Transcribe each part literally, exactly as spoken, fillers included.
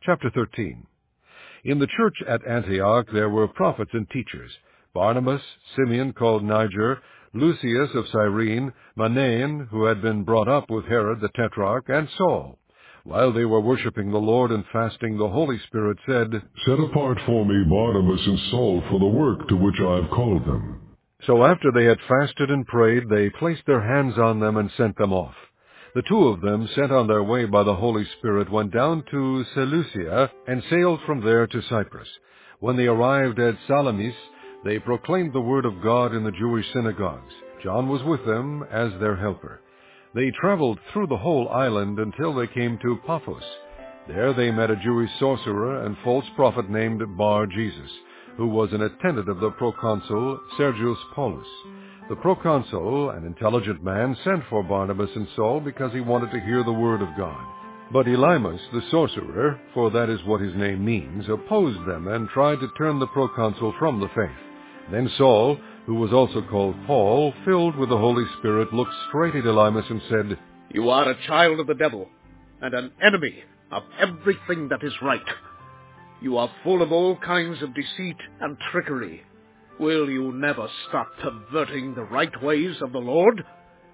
Chapter thirteen. In the church at Antioch there were prophets and teachers, Barnabas, Simeon called Niger, Lucius of Cyrene, Manaen, who had been brought up with Herod the Tetrarch, and Saul. While they were worshiping the Lord and fasting, the Holy Spirit said, "Set apart for me Barnabas and Saul for the work to which I have called them." So after they had fasted and prayed, they placed their hands on them and sent them off. The two of them, sent on their way by the Holy Spirit, went down to Seleucia and sailed from there to Cyprus. When they arrived at Salamis, they proclaimed the word of God in the Jewish synagogues. John was with them as their helper. They traveled through the whole island until they came to Paphos. There they met a Jewish sorcerer and false prophet named Bar-Jesus, who was an attendant of the proconsul Sergius Paulus. The proconsul, an intelligent man, sent for Barnabas and Saul because he wanted to hear the word of God. But Elymas, the sorcerer, for that is what his name means, opposed them and tried to turn the proconsul from the faith. Then Saul, who was also called Paul, filled with the Holy Spirit, looked straight at Elymas and said, "You are a child of the devil, and an enemy of everything that is right. You are full of all kinds of deceit and trickery. Will you never stop perverting the right ways of the Lord?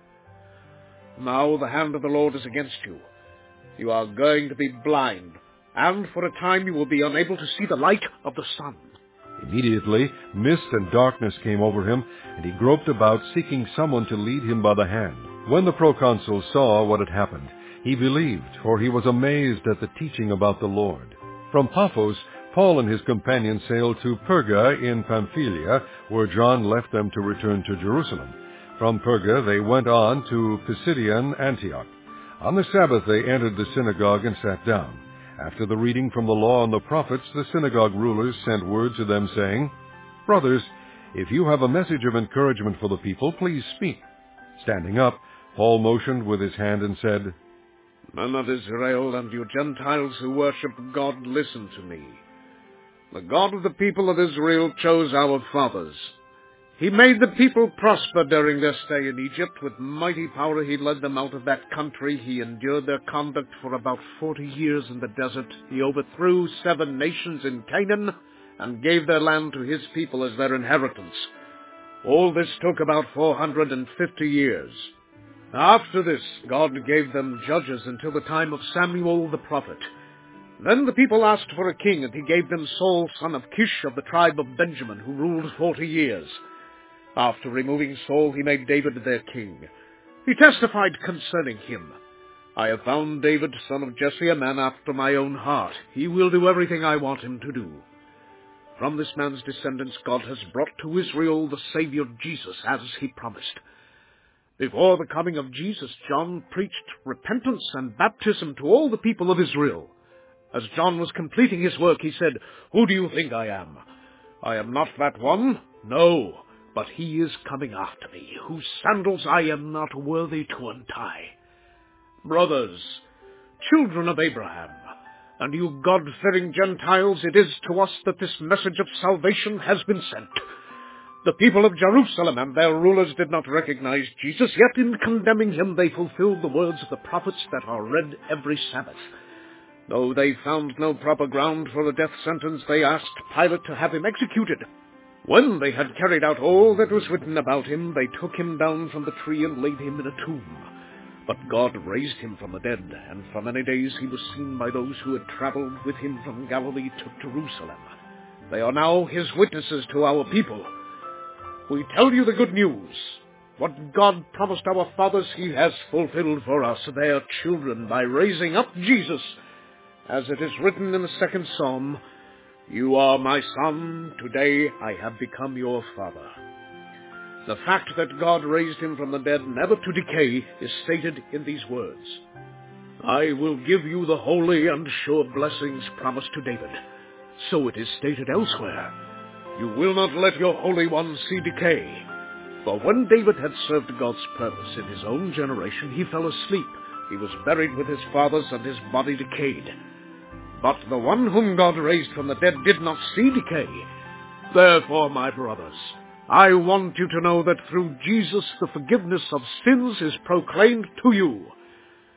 Now the hand of the Lord is against you. You are going to be blind, and for a time you will be unable to see the light of the sun." Immediately mist and darkness came over him, and he groped about, seeking someone to lead him by the hand. When the proconsul saw what had happened, he believed, for he was amazed at the teaching about the Lord. From Paphos, Paul and his companions sailed to Perga in Pamphylia, where John left them to return to Jerusalem. From Perga they went on to Pisidian Antioch. On the Sabbath they entered the synagogue and sat down. After the reading from the law and the prophets, the synagogue rulers sent word to them, saying, "Brothers, if you have a message of encouragement for the people, please speak." Standing up, Paul motioned with his hand and said, "Men of Israel, and you Gentiles who worship God, listen to me. The God of the people of Israel chose our fathers. He made the people prosper during their stay in Egypt. With mighty power he led them out of that country. He endured their conduct for about forty years in the desert. He overthrew seven nations in Canaan and gave their land to his people as their inheritance. All this took about four hundred fifty years. After this, God gave them judges until the time of Samuel the prophet. Then the people asked for a king, and he gave them Saul, son of Kish, of the tribe of Benjamin, who ruled forty years. After removing Saul, he made David their king. He testified concerning him, 'I have found David, son of Jesse, a man after my own heart. He will do everything I want him to do.' From this man's descendants God has brought to Israel the Savior Jesus, as he promised. Before the coming of Jesus, John preached repentance and baptism to all the people of Israel. As John was completing his work, he said, 'Who do you think I am? I am not that one. No, but he is coming after me, whose sandals I am not worthy to untie.' Brothers, children of Abraham, and you God-fearing Gentiles, it is to us that this message of salvation has been sent. The people of Jerusalem and their rulers did not recognize Jesus, yet in condemning him they fulfilled the words of the prophets that are read every Sabbath. Though they found no proper ground for a death sentence, they asked Pilate to have him executed. When they had carried out all that was written about him, they took him down from the tree and laid him in a tomb. But God raised him from the dead, and for many days he was seen by those who had traveled with him from Galilee to Jerusalem. They are now his witnesses to our people. We tell you the good news. What God promised our fathers he has fulfilled for us, their children, by raising up Jesus. As it is written in the second psalm, 'You are my son, today I have become your father.' The fact that God raised him from the dead, never to decay, is stated in these words, 'I will give you the holy and sure blessings promised to David.' So it is stated elsewhere, 'You will not let your Holy One see decay.' For when David had served God's purpose in his own generation, he fell asleep. He was buried with his fathers, and his body decayed. But the one whom God raised from the dead did not see decay. Therefore, my brothers, I want you to know that through Jesus the forgiveness of sins is proclaimed to you.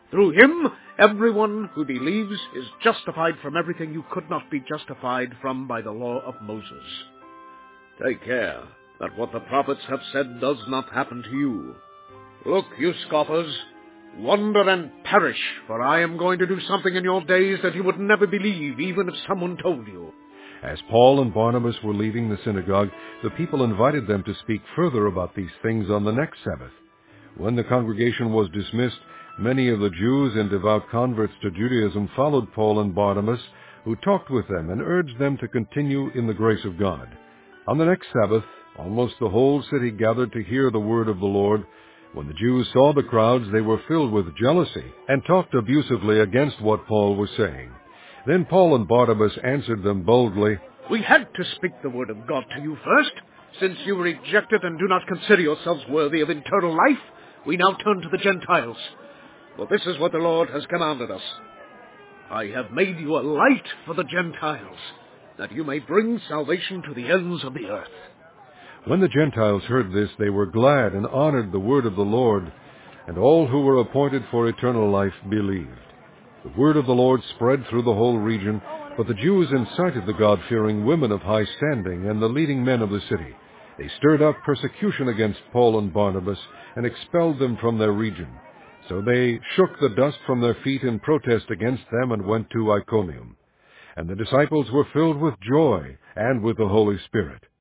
Through him, everyone who believes is justified from everything you could not be justified from by the law of Moses. Take care that what the prophets have said does not happen to you. Look, you scoffers, wonder and perish, for I am going to do something in your days that you would never believe, even if someone told you. As Paul and Barnabas were leaving the synagogue, the people invited them to speak further about these things on the next Sabbath. When the congregation was dismissed, many of the Jews and devout converts to Judaism followed Paul and Barnabas, who talked with them and urged them to continue in the grace of God. On the next Sabbath, almost the whole city gathered to hear the word of the Lord. When the Jews saw the crowds, they were filled with jealousy and talked abusively against what Paul was saying. Then Paul and Barnabas answered them boldly, We had to speak the word of God to you first. Since you reject it and do not consider yourselves worthy of eternal life, we now turn to the Gentiles. For this is what the Lord has commanded us. I have made you a light for the Gentiles, that you may bring salvation to the ends of the earth. When the Gentiles heard this, they were glad and honored the word of the Lord, and all who were appointed for eternal life believed. The word of the Lord spread through the whole region, but the Jews incited the God-fearing women of high standing and the leading men of the city. They stirred up persecution against Paul and Barnabas and expelled them from their region. So they shook the dust from their feet in protest against them and went to Iconium. And the disciples were filled with joy and with the Holy Spirit.